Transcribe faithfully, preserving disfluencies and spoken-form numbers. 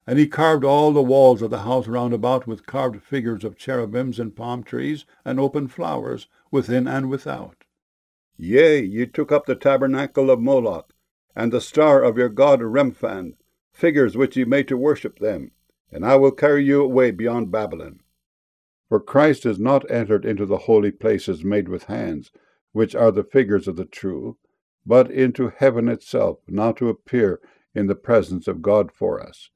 And he carved all the walls of the house round about with carved figures of cherubims and palm trees and open flowers, within and without. Yea, ye took up the tabernacle of Moloch, and the star of your god Remphan, figures which ye made to worship them, and I will carry you away beyond Babylon. For Christ is not entered into the holy places made with hands, which are the figures of the true, but into heaven itself, now to appear in the presence of God for us.